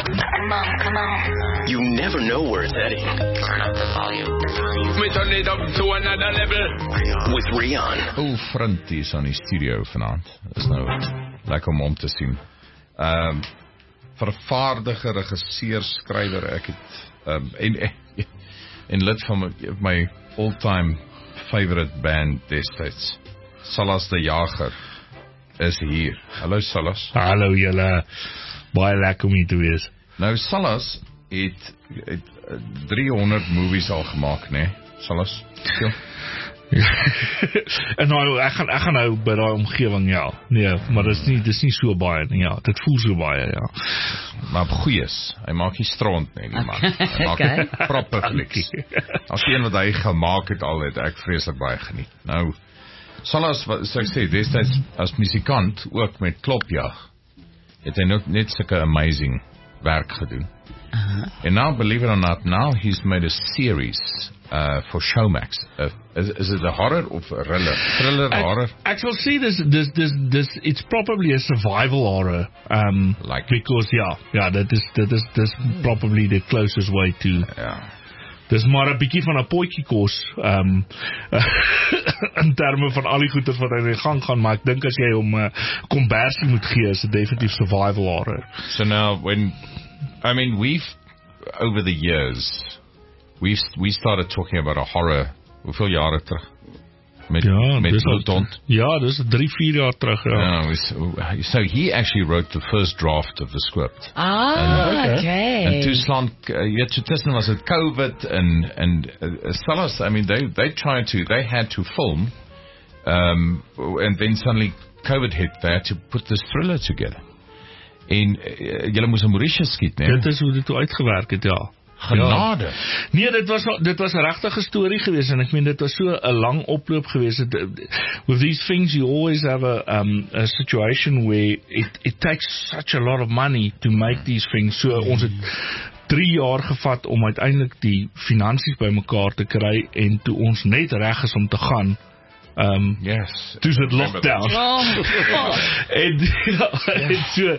Come on. You never know where it's heading. Turn up the volume. We turn it up to another level. With Rian. O, vriend is aan die studio vanaand. Is nou lekker om te sien. Vervaardiger, regisseur, skrywer, ek het en lid van my all-time favorite band destyds, Salas the Jager, is hier. Hallo Salas. Hallo julle, baie lekker om hier te wees. Nou Salas het 300 movies al gemaak, né? Salas? Ja. En nou, ek gaan nou by daai omgewing, ja. Nee, maar dis nie so baie nie, ja. Dit voel so baie, ja. Maar goeies, hy maak nie stront nie, die man. Hy maak proper fliks. As een wat hy gemaak het al, het ek vreeslik baie geniet. Nou, Salas, so ek sê, destyds as musikant, ook met klopjag, het hy net sulke amazing werk gedoen. And now, believe it or not, now he's made a series for Showmax. Is it a horror or a thriller horror? Actually, see, this, it's probably a survival horror. Like, because that is probably the closest way to. Yeah. Dis maar 'n bietjie van 'n potjie kos in terme van al die goeders wat hy in die gang gaan, maar ek dink as jy hom kombersie moet gee, is dit definitief survival horror. So now we've over the years we started talking about a horror hoeveel jare terug met Bloedhond. Ja, dis 3-4 jaar terug. So he actually wrote the first draft of the script. Okay. En toe slaan tussen was het COVID and Salas, I mean they had to film and then suddenly COVID hit, they had to put this thriller together. En julle moes in Mauritius skiet, né? Dit is hoe dit uitgewerk het, ja. Genade. Ja. Nee, dit was 'n regte storie geweest en ek meen dit was so 'n lang oploop geweest. With these things you always have a situation where it takes such a lot of money to make these things. So ons het 3 jaar gevat om uiteindelik die finansies bymekaar te kry en toe ons net reg is om te gaan. Yes. Toe's het lockdown. En so,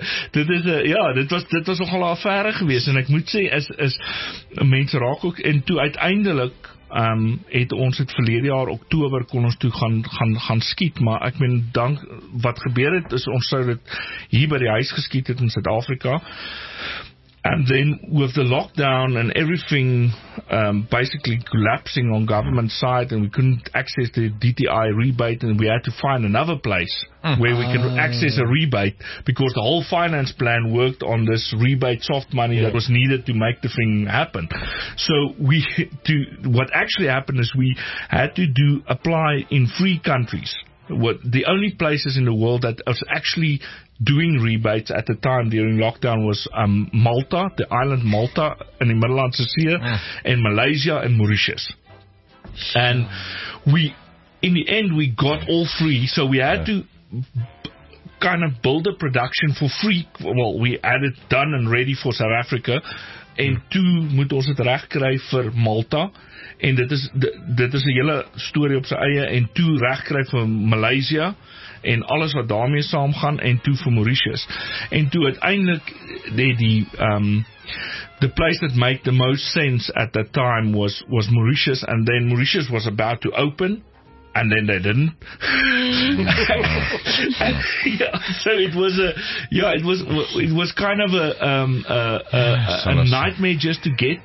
dit was nogal 'n affære geweest en ek moet sê is mense raak ook en toe uiteindelik het ons het verlede jaar Oktober kon ons toe gaan skiet, maar ek meen dank wat gebeur het is ons sou dit hier by die huis geskiet het in Suid-Afrika. And then with the lockdown and everything basically collapsing on government side and we couldn't access the DTI rebate and we had to find another place where we can access a rebate because the whole finance plan worked on this rebate soft money that was needed to make the thing happen. So what actually happened is we had to apply in 3 countries. The only places in the world that was actually doing rebates at the time during lockdown was Malta, the island Malta in die Middellandse See, and Malaysia and Mauritius. And in the end, we got all 3, so we had to kind of build a production for free. Well, we had it done and ready for South Africa, en toe moet ons het reg kry vir Malta. En dit is 'n hele storie op sy eie en toe reg kry vir Malaysia en alles wat daarmee saamgaan en toe vir Mauritius. En toe uiteindelik the place that made the most sense at that time was Mauritius, and then Mauritius was about to open and then they didn't. So it was kind of a nightmare just to get